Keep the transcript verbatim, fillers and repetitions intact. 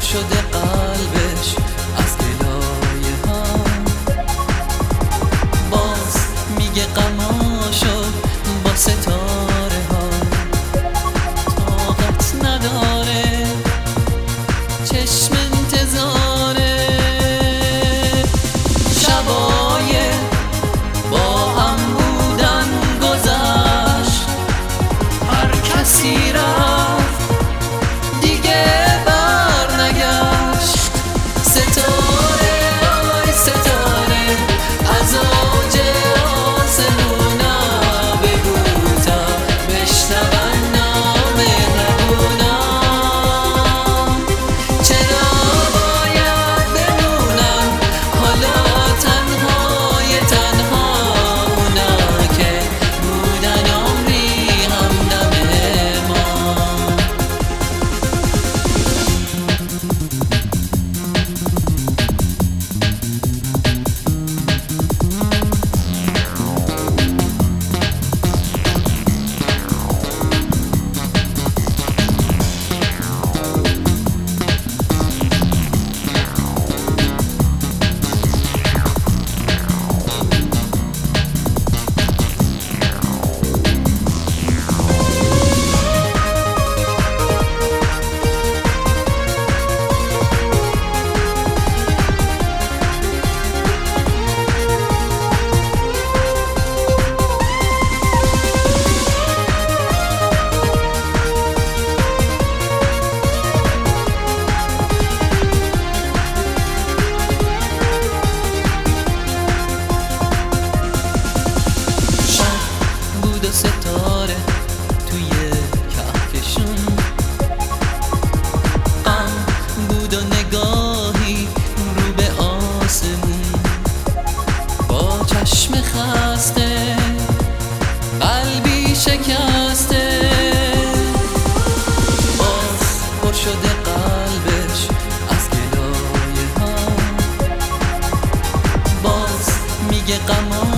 شده قلبش از گلایه ها، باز میگه غماشو با ستاره ها طاقت نداره، چشم انتظاره. شبای با هم بودن گذشت، هر کسی رفت دیگه بر نگشت. ستاره آی ستاره از اوج آسمونا بگو تا بشنون نام مهربونا، چرا باید بمونن حالا تنهای تنها اونا که بودن عمری همدم ما. ستاره توی کهکشون، غم بود و نگاهی رو به آسمون، با چشم خسته قلبی شکسته، باز پر شده قلبش از گلایه ها، باز میگه غم